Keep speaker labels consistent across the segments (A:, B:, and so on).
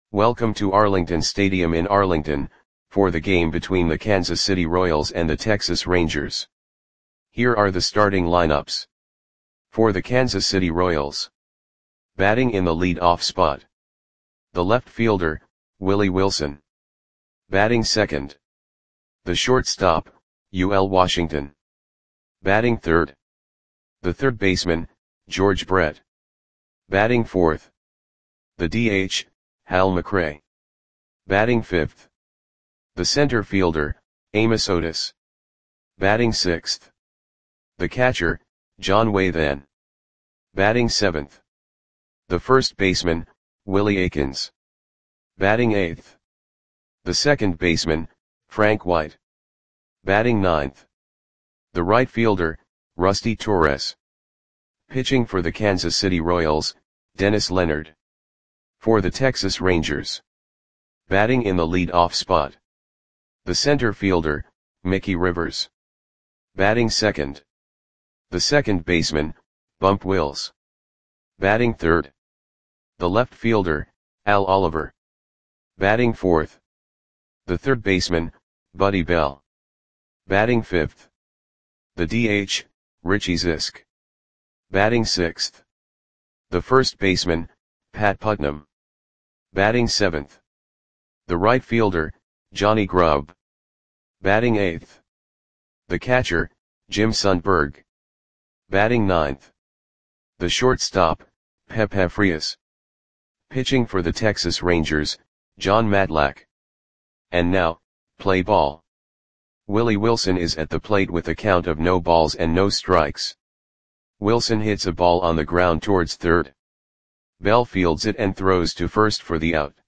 A: Welcome to Arlington Stadium in Arlington, for the game between the Kansas City Royals and the Texas Rangers. Here are the starting lineups. For the Kansas City Royals. Batting in the lead-off spot. The left fielder, Willie Wilson. Batting second. The shortstop, UL Washington. Batting third. The third baseman, George Brett. Batting fourth. The DH, Hal McRae. Batting fifth. The center fielder, Amos Otis. Batting sixth. The catcher, John Wathan. Batting seventh. The first baseman, Willie Aikens. Batting eighth. The second baseman, Frank White. Batting ninth. The right fielder, Rusty Torres. Pitching for the Kansas City Royals, Dennis Leonard. For the Texas Rangers. Batting in the lead-off spot. The center fielder, Mickey Rivers. Batting second. The second baseman, Bump Wills. Batting third. The left fielder, Al Oliver. Batting fourth. The third baseman, Buddy Bell. Batting fifth. The DH, Richie Zisk. Batting sixth. The first baseman, Pat Putnam. Batting seventh. The right fielder, Johnny Grubb. Batting eighth. The catcher, Jim Sundberg. Batting ninth. The shortstop, Pepe Frias. Pitching for the Texas Rangers, John Matlack. And now, play ball. Willie Wilson is at the plate with a count of no balls and no strikes. Wilson hits a ball on the ground towards third. Bell fields it and throws to first for the out.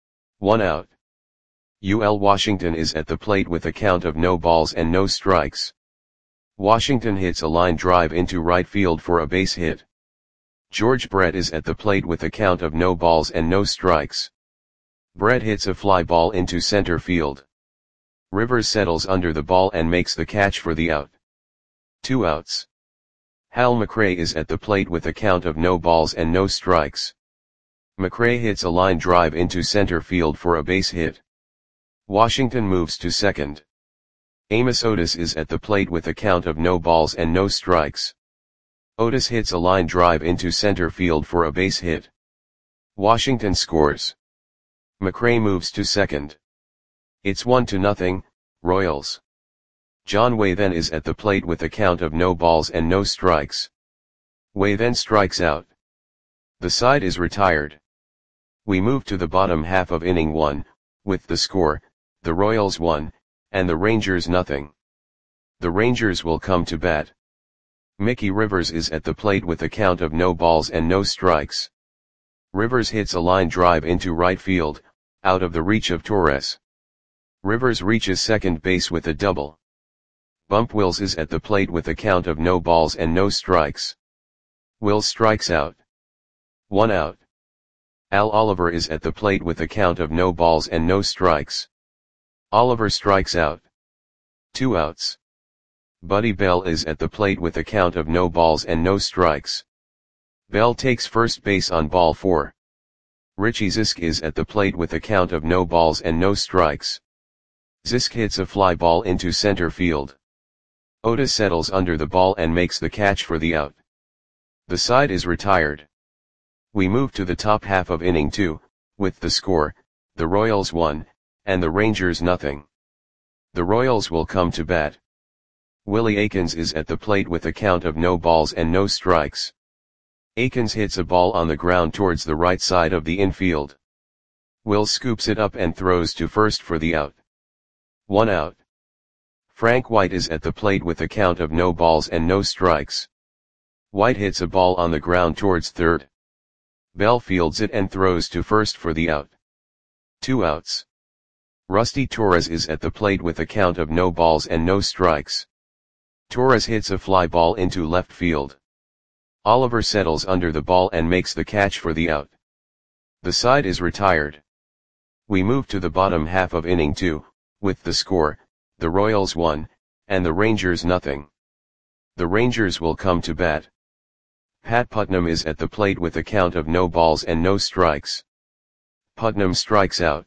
A: 1 out. UL Washington is at the plate with a count of no balls and no strikes. Washington hits a line drive into right field for a base hit. George Brett is at the plate with a count of no balls and no strikes. Brett hits a fly ball into center field. Rivers settles under the ball and makes the catch for the out. 2 outs. Hal McRae is at the plate with a count of no balls and no strikes. McRae hits a line drive into center field for a base hit. Washington moves to second. Amos Otis is at the plate with a count of no balls and no strikes. Otis hits a line drive into center field for a base hit. Washington scores. McRae moves to second. It's 1-0, Royals. John Wathan is at the plate with a count of no balls and no strikes. Wathan strikes out. The side is retired. We move to the bottom half of inning 1, with the score, the Royals 1, and the Rangers 0. The Rangers will come to bat. Mickey Rivers is at the plate with a count of no balls and no strikes. Rivers hits a line drive into right field, out of the reach of Torres. Rivers reaches second base with a double. Bump Wills is at the plate with a count of no balls and no strikes. Wills strikes out. 1 out. Al Oliver is at the plate with a count of no balls and no strikes. Oliver strikes out. 2 outs. Buddy Bell is at the plate with a count of no balls and no strikes. Bell takes first base on ball 4. Richie Zisk is at the plate with a count of no balls and no strikes. Zisk hits a fly ball into center field. Otis settles under the ball and makes the catch for the out. The side is retired. We move to the top half of inning 2, with the score, the Royals 1, and the Rangers 0. The Royals will come to bat. Willie Aikens is at the plate with a count of no balls and no strikes. Aikens hits a ball on the ground towards the right side of the infield. Will scoops it up and throws to first for the out. 1 out. Frank White is at the plate with a count of no balls and no strikes. White hits a ball on the ground towards third. Bell fields it and throws to first for the out. 2 outs. Rusty Torres is at the plate with a count of no balls and no strikes. Torres hits a fly ball into left field. Oliver settles under the ball and makes the catch for the out. The side is retired. We move to the bottom half of inning 2, with the score, the Royals 1, and the Rangers 0. The Rangers will come to bat. Pat Putnam is at the plate with a count of no balls and no strikes. Putnam strikes out.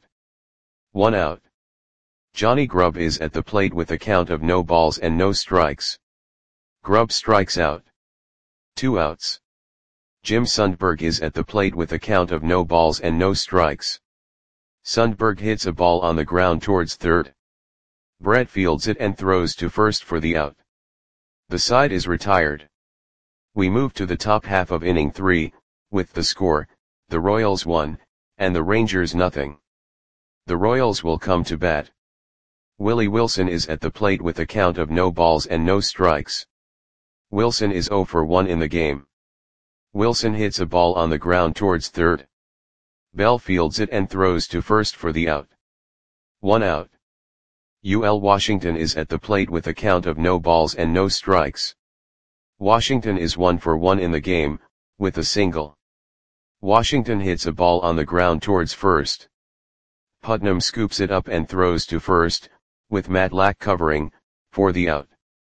A: 1 out. Johnny Grubb is at the plate with a count of no balls and no strikes. Grubb strikes out. 2 outs. Jim Sundberg is at the plate with a count of no balls and no strikes. Sundberg hits a ball on the ground towards third. Brett fields it and throws to first for the out. The side is retired. We move to the top half of inning 3, with the score, the Royals 1, and the Rangers nothing. The Royals will come to bat. Willie Wilson is at the plate with a count of no balls and no strikes. Wilson is 0 for 1 in the game. Wilson hits a ball on the ground towards third. Bell fields it and throws to first for the out. 1 out. UL Washington is at the plate with a count of no balls and no strikes. Washington is 1 for 1 in the game, with a single. Washington hits a ball on the ground towards first. Putnam scoops it up and throws to first, with Matlack covering, for the out.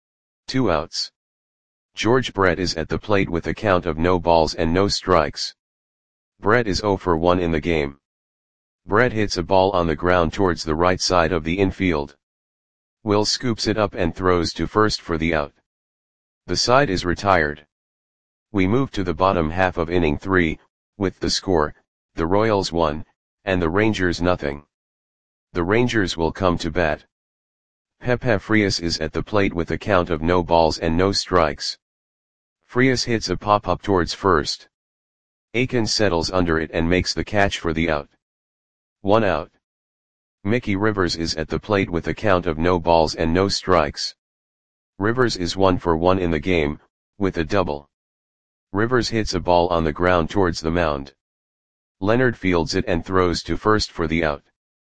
A: 2 outs. George Brett is at the plate with a count of no balls and no strikes. Brett is 0 for 1 in the game. Brett hits a ball on the ground towards the right side of the infield. Will scoops it up and throws to first for the out. The side is retired. We move to the bottom half of inning 3, with the score, the Royals 1, and the Rangers nothing. The Rangers will come to bat. Pepe Frias is at the plate with a count of no balls and no strikes. Frias hits a pop-up towards first. Akins settles under it and makes the catch for the out. 1 out. Mickey Rivers is at the plate with a count of no balls and no strikes. Rivers is 1 for 1 in the game, with a double. Rivers hits a ball on the ground towards the mound. Leonard fields it and throws to first for the out.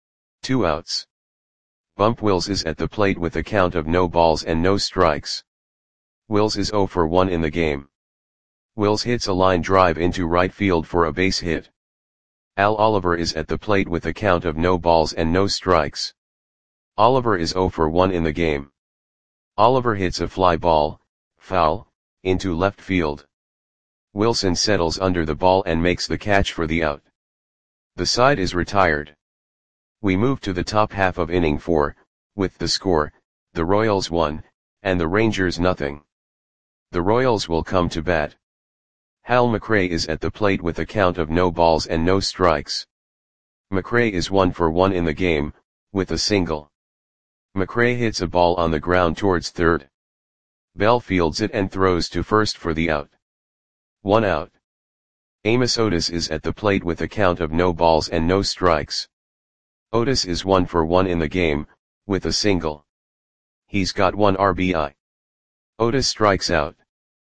A: 2 outs. Bump Wills is at the plate with a count of no balls and no strikes. Wills is 0 for 1 in the game. Wills hits a line drive into right field for a base hit. Al Oliver is at the plate with a count of no balls and no strikes. Oliver is 0 for 1 in the game. Oliver hits a fly ball, foul, into left field. Wilson settles under the ball and makes the catch for the out. The side is retired. We move to the top half of inning 4, with the score, the Royals 1, and the Rangers nothing. The Royals will come to bat. Hal McRae is at the plate with a count of no balls and no strikes. McRae is 1 for 1 in the game, with a single. McRae hits a ball on the ground towards third. Bell fields it and throws to first for the out. 1 out. Amos Otis is at the plate with a count of no balls and no strikes. Otis is 1 for 1 in the game, with a single. He's got 1 RBI. Otis strikes out.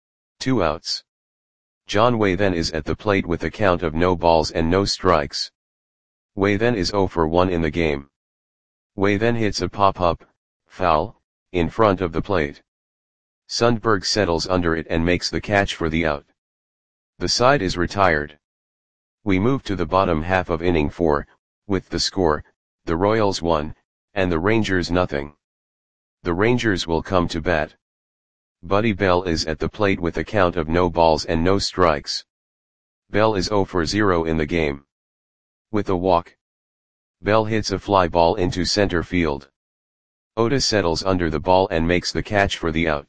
A: 2 outs. John Waythen is at the plate with a count of no balls and no strikes. Waythen is 0 for 1 in the game. Waythen hits a pop-up, foul, in front of the plate. Sundberg settles under it and makes the catch for the out. The side is retired. We move to the bottom half of inning 4, with the score, the Royals 1, and the Rangers nothing. The Rangers will come to bat. Buddy Bell is at the plate with a count of no balls and no strikes. Bell is 0 for 0 in the game. With a walk. Bell hits a fly ball into center field. Otis settles under the ball and makes the catch for the out.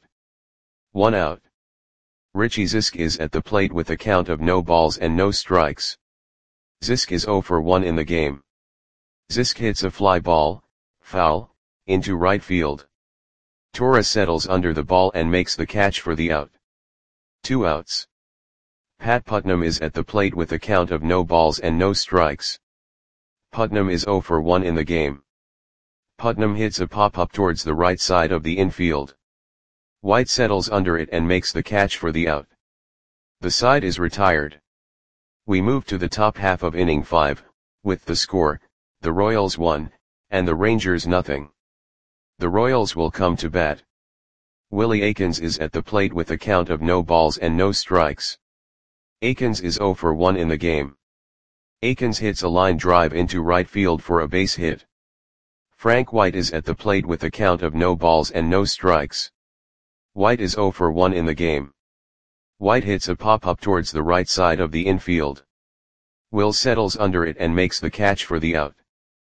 A: 1 out. Richie Zisk is at the plate with a count of no balls and no strikes. Zisk is 0 for 1 in the game. Zisk hits a fly ball, foul, into right field. Torres settles under the ball and makes the catch for the out. 2 outs. Pat Putnam is at the plate with a count of no balls and no strikes. Putnam is 0 for 1 in the game. Putnam hits a pop-up towards the right side of the infield. White settles under it and makes the catch for the out. The side is retired. We move to the top half of inning 5, with the score, the Royals 1, and the Rangers nothing. The Royals will come to bat. Willie Akins is at the plate with a count of no balls and no strikes. Akins is 0 for 1 in the game. Akins hits a line drive into right field for a base hit. Frank White is at the plate with a count of no balls and no strikes. White is 0 for 1 in the game. White hits a pop-up towards the right side of the infield. Will settles under it and makes the catch for the out.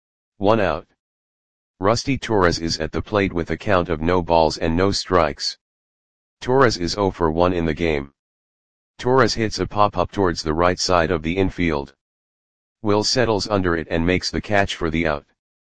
A: 1 out. Rusty Torres is at the plate with a count of no balls and no strikes. Torres is 0 for 1 in the game. Torres hits a pop-up towards the right side of the infield. Will settles under it and makes the catch for the out.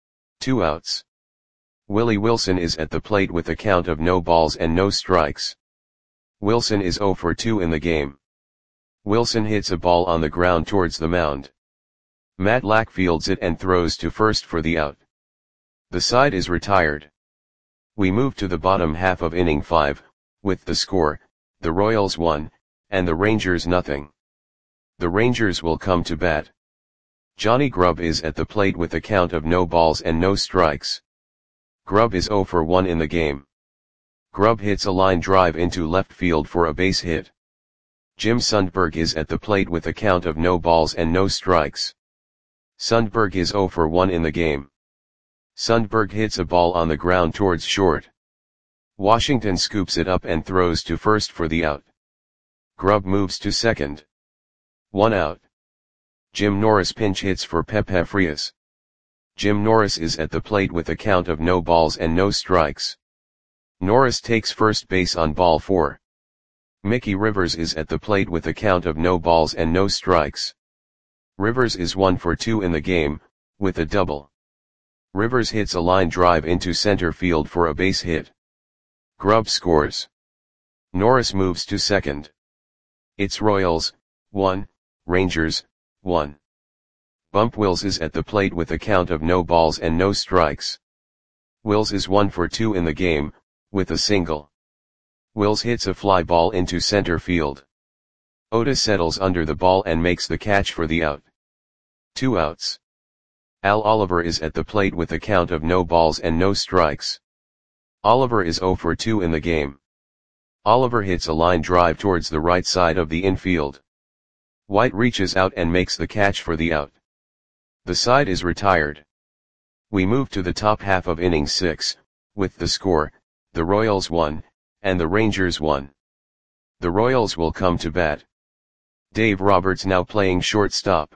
A: 2 outs. Willie Wilson is at the plate with a count of no balls and no strikes. Wilson is 0 for 2 in the game. Wilson hits a ball on the ground towards the mound. Matlack fields it and throws to first for the out. The side is retired. We move to the bottom half of inning 5, with the score, the Royals 1, and the Rangers nothing. The Rangers will come to bat. Johnny Grubb is at the plate with a count of no balls and no strikes. Grubb is 0 for 1 in the game. Grubb hits a line drive into left field for a base hit. Jim Sundberg is at the plate with a count of no balls and no strikes. Sundberg is 0 for 1 in the game. Sundberg hits a ball on the ground towards short. Washington scoops it up and throws to first for the out. Grubb moves to second. 1 out. Jim Norris pinch hits for Pepe Frias. Jim Norris is at the plate with a count of no balls and no strikes. Norris takes first base on ball 4. Mickey Rivers is at the plate with a count of no balls and no strikes. Rivers is 1 for 2 in the game, with a double. Rivers hits a line drive into center field for a base hit. Grubb scores. Norris moves to second. It's Royals, 1, Rangers, 1. Bump Wills is at the plate with a count of no balls and no strikes. Wills is 1 for 2 in the game, with a single. Wills hits a fly ball into center field. Otis settles under the ball and makes the catch for the out. 2 outs. Al Oliver is at the plate with a count of no balls and no strikes. Oliver is 0 for 2 in the game. Oliver hits a line drive towards the right side of the infield. White reaches out and makes the catch for the out. The side is retired. We move to the top half of inning 6, with the score, the Royals 1, and the Rangers 1. The Royals will come to bat. Dave Roberts now playing shortstop.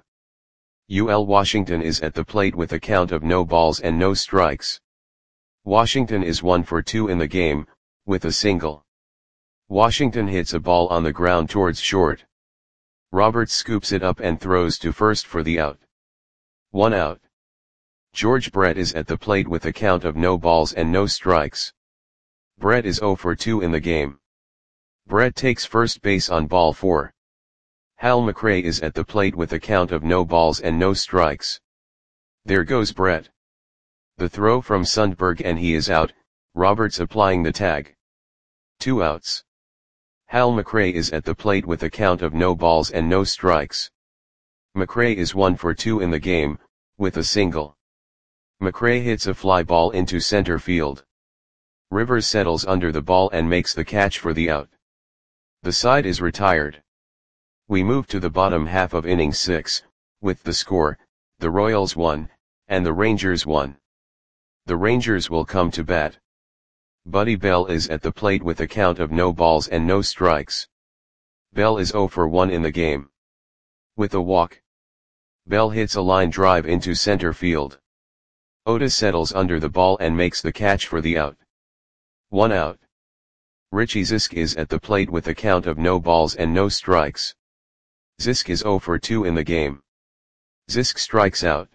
A: UL Washington is at the plate with a count of no balls and no strikes. Washington is 1 for 2 in the game, with a single. Washington hits a ball on the ground towards short. Roberts scoops it up and throws to first for the out. 1 out. George Brett is at the plate with a count of no balls and no strikes. Brett is 0 for 2 in the game. Brett takes first base on ball 4. Hal McRae is at the plate with a count of no balls and no strikes. There goes Brett. The throw from Sundberg and he is out, Roberts applying the tag. 2 outs. Hal McRae is at the plate with a count of no balls and no strikes. McRae is 1 for 2 in the game, with a single. McRae hits a fly ball into center field. Rivers settles under the ball and makes the catch for the out. The side is retired. We move to the bottom half of inning 6, with the score, the Royals 1, and the Rangers 1. The Rangers will come to bat. Buddy Bell is at the plate with a count of no balls and no strikes. Bell is 0 for 1 in the game. With a walk. Bell hits a line drive into center field. Otis settles under the ball and makes the catch for the out. 1 out. Richie Zisk is at the plate with a count of no balls and no strikes. Zisk is 0 for 2 in the game. Zisk strikes out.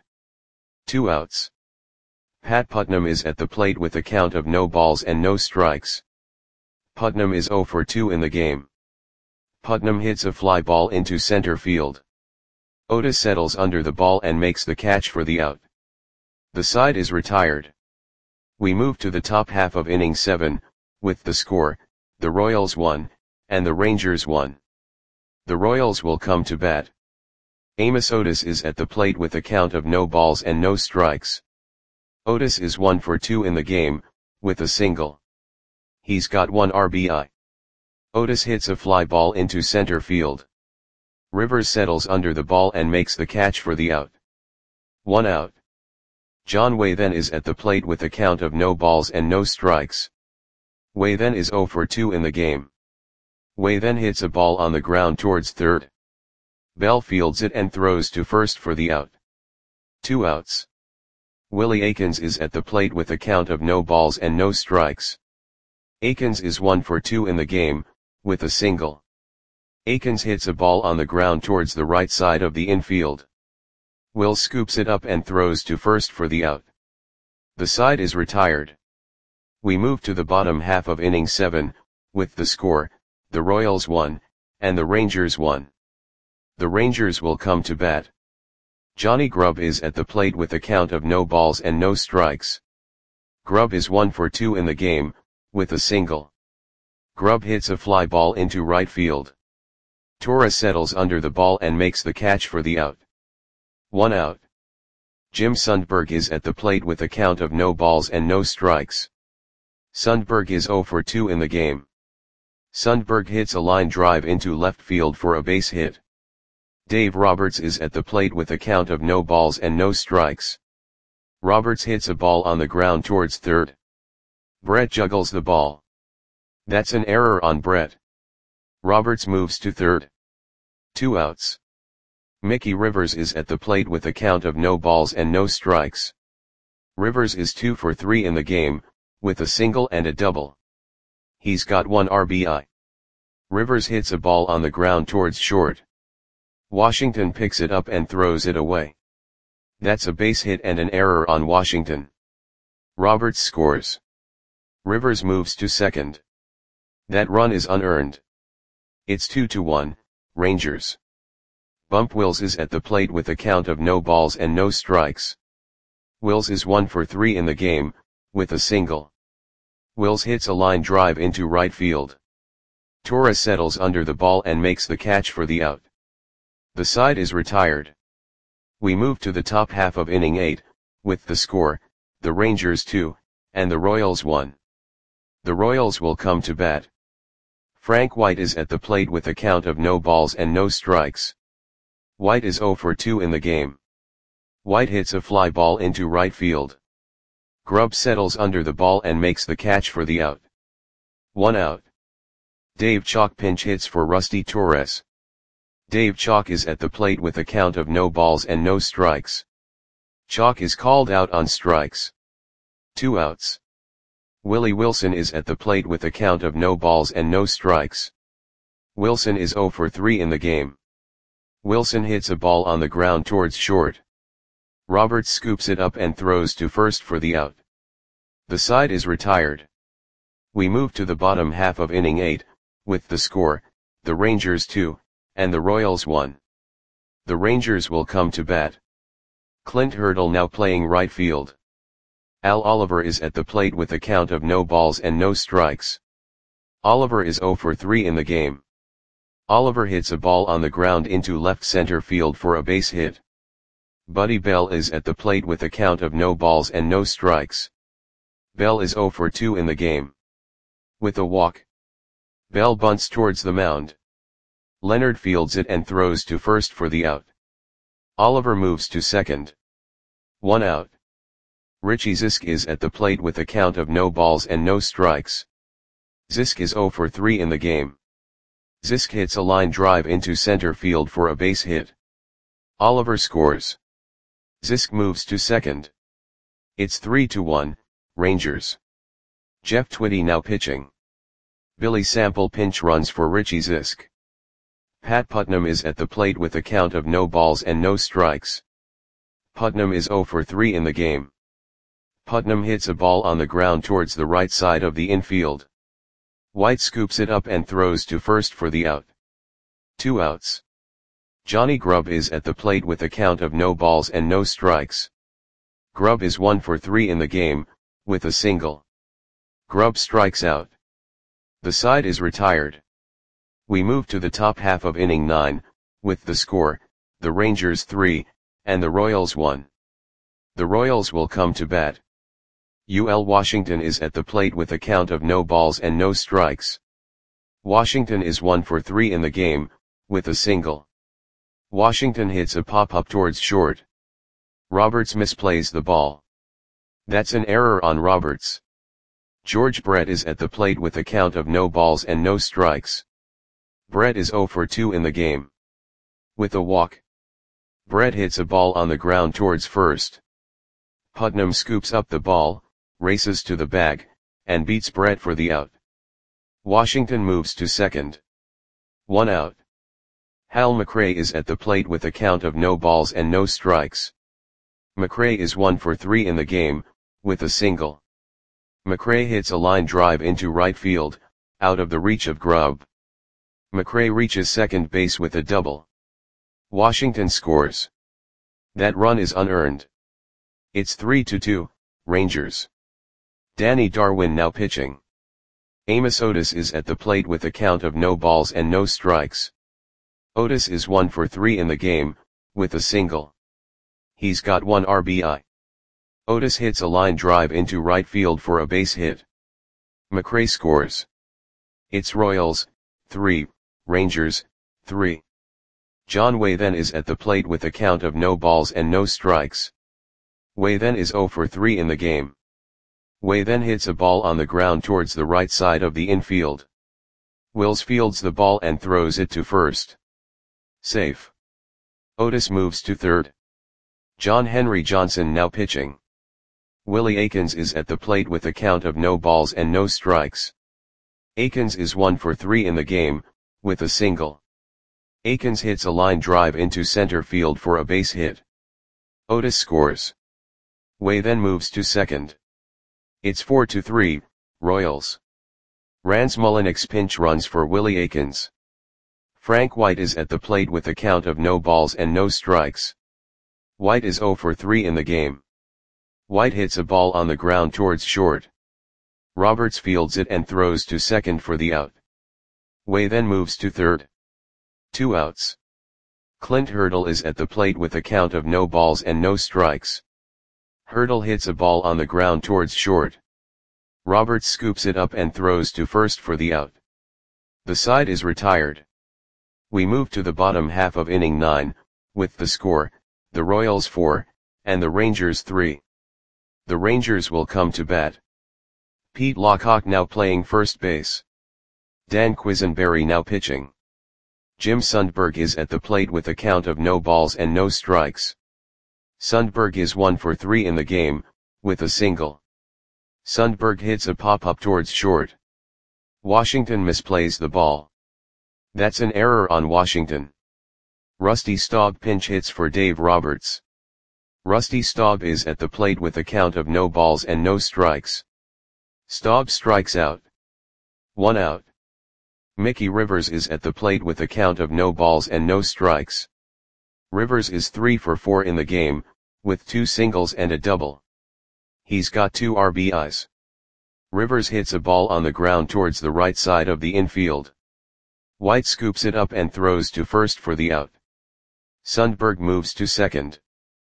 A: 2 outs. Pat Putnam is at the plate with a count of no balls and no strikes. Putnam is 0 for 2 in the game. Putnam hits a fly ball into center field. Otis settles under the ball and makes the catch for the out. The side is retired. We move to the top half of inning 7, with the score, the Royals 1, and the Rangers 1. The Royals will come to bat. Amos Otis is at the plate with a count of no balls and no strikes. Otis is 1 for 2 in the game, with a single. He's got 1 RBI. Otis hits a fly ball into center field. Rivers settles under the ball and makes the catch for the out. 1 out. John Way then is at the plate with a count of no balls and no strikes. Way then is 0 for 2 in the game. Way then hits a ball on the ground towards third. Bell fields it and throws to first for the out. 2 outs. Willie Aikens is at the plate with a count of no balls and no strikes. Aikens is 1 for 2 in the game, with a single. Aikens hits a ball on the ground towards the right side of the infield. Will scoops it up and throws to first for the out. The side is retired. We move to the bottom half of inning 7, with the score, the Royals 1, and the Rangers 1. The Rangers will come to bat. Johnny Grubb is at the plate with a count of no balls and no strikes. Grubb is 1 for 2 in the game, with a single. Grubb hits a fly ball into right field. Torres settles under the ball and makes the catch for the out. 1 out. Jim Sundberg is at the plate with a count of no balls and no strikes. Sundberg is 0 for 2 in the game. Sundberg hits a line drive into left field for a base hit. Dave Roberts is at the plate with a count of no balls and no strikes. Roberts hits a ball on the ground towards third. Brett juggles the ball. That's an error on Brett. Roberts moves to third. 2 outs. Mickey Rivers is at the plate with a count of no balls and no strikes. Rivers is 2 for 3 in the game, with a single and a double. He's got 1 RBI. Rivers hits a ball on the ground towards short. Washington picks it up and throws it away. That's a base hit and an error on Washington. Roberts scores. Rivers moves to second. That run is unearned. It's 2-1, Rangers. Bump Wills is at the plate with a count of no balls and no strikes. Wills is 1 for 3 in the game, with a single. Wills hits a line drive into right field. Torres settles under the ball and makes the catch for the out. The side is retired. We move to the top half of inning 8, with the score, the Rangers 2, and the Royals 1. The Royals will come to bat. Frank White is at the plate with a count of no balls and no strikes. White is 0 for 2 in the game. White hits a fly ball into right field. Grubb settles under the ball and makes the catch for the out. 1 out. Dave Chalk pinch hits for Rusty Torres. Dave Chalk is at the plate with a count of no balls and no strikes. Chalk is called out on strikes. 2 outs. Willie Wilson is at the plate with a count of no balls and no strikes. Wilson is 0 for 3 in the game. Wilson hits a ball on the ground towards short. Roberts scoops it up and throws to first for the out. The side is retired. We move to the bottom half of inning 8, with the score, the Rangers 2, and the Royals 1. The Rangers will come to bat. Clint Hurdle now playing right field. Al Oliver is at the plate with a count of no balls and no strikes. Oliver is 0 for 3 in the game. Oliver hits a ball on the ground into left center field for a base hit. Buddy Bell is at the plate with a count of no balls and no strikes. Bell is 0 for 2 in the game. With a walk. Bell bunts towards the mound. Leonard fields it and throws to first for the out. Oliver moves to second. 1 out. Richie Zisk is at the plate with a count of no balls and no strikes. Zisk is 0 for 3 in the game. Zisk hits a line drive into center field for a base hit. Oliver scores. Zisk moves to second. It's 3-1, Rangers. Jeff Twitty now pitching. Billy Sample pinch runs for Richie Zisk. Pat Putnam is at the plate with a count of no balls and no strikes. Putnam is 0 for 3 in the game. Putnam hits a ball on the ground towards the right side of the infield. White scoops it up and throws to first for the out. 2 outs. Johnny Grubb is at the plate with a count of no balls and no strikes. Grubb is 1 for 3 in the game, with a single. Grubb strikes out. The side is retired. We move to the top half of inning 9, with the score, the Rangers 3, and the Royals 1. The Royals will come to bat. UL Washington is at the plate with a count of no balls and no strikes. Washington is 1 for 3 in the game, with a single. Washington hits a pop-up towards short. Roberts misplays the ball. That's an error on Roberts. George Brett is at the plate with a count of no balls and no strikes. Brett is 0 for 2 in the game. With a walk. Brett hits a ball on the ground towards first. Putnam scoops up the ball, races to the bag, and beats Brett for the out. Washington moves to second. 1 out. Hal McRae is at the plate with a count of no balls and no strikes. McRae is 1 for 3 in the game, with a single. McRae hits a line drive into right field, out of the reach of Grubb. McRae reaches second base with a double. Washington scores. That run is unearned. It's 3-2, Rangers. Danny Darwin now pitching. Amos Otis is at the plate with a count of no balls and no strikes. Otis is 1 for 3 in the game, with a single. He's got 1 RBI. Otis hits a line drive into right field for a base hit. McRae scores. It's Royals, 3, Rangers, 3. John Way then is at the plate with a count of no balls and no strikes. Way then is 0 for 3 in the game. Way then hits a ball on the ground towards the right side of the infield. Wills fields the ball and throws it to first. Safe. Otis moves to third. John Henry Johnson now pitching. Willie Aikens is at the plate with a count of no balls and no strikes. Aikens is 1 for 3 in the game, with a single. Aikens hits a line drive into center field for a base hit. Otis scores. Way then moves to second. It's 4-3, Royals. Rance Mulliniks pinch runs for Willie Aikens. Frank White is at the plate with a count of no balls and no strikes. White is 0 for 3 in the game. White hits a ball on the ground towards short. Roberts fields it and throws to second for the out. Way then moves to third. 2 outs. Clint Hurdle is at the plate with a count of no balls and no strikes. Hurdle hits a ball on the ground towards short. Roberts scoops it up and throws to first for the out. The side is retired. We move to the bottom half of inning 9, with the score, the Royals 4, and the Rangers 3. The Rangers will come to bat. Pete Lockhart now playing first base. Dan Quisenberry now pitching. Jim Sundberg is at the plate with a count of no balls and no strikes. Sundberg is 1 for 3 in the game, with a single. Sundberg hits a pop-up towards short. Washington misplays the ball. That's an error on Washington. Rusty Staub pinch hits for Dave Roberts. Rusty Staub is at the plate with a count of no balls and no strikes. Staub strikes out. 1 out. Mickey Rivers is at the plate with a count of no balls and no strikes. Rivers is 3 for 4 in the game, with 2 singles and a double. He's got 2 RBIs. Rivers hits a ball on the ground towards the right side of the infield. White scoops it up and throws to first for the out. Sundberg moves to second.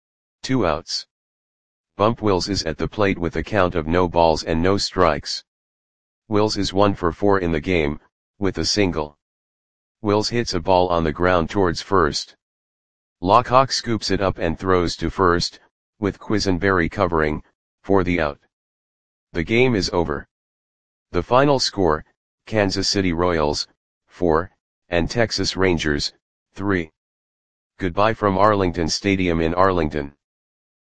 A: 2 outs. Bump Wills is at the plate with a count of no balls and no strikes. Wills is 1 for 4 in the game, with a single. Wills hits a ball on the ground towards first. Lockhart scoops it up and throws to first, with Quisenberry covering, for the out. The game is over. The final score, Kansas City Royals, 4, and Texas Rangers, 3. Goodbye from Arlington Stadium in Arlington.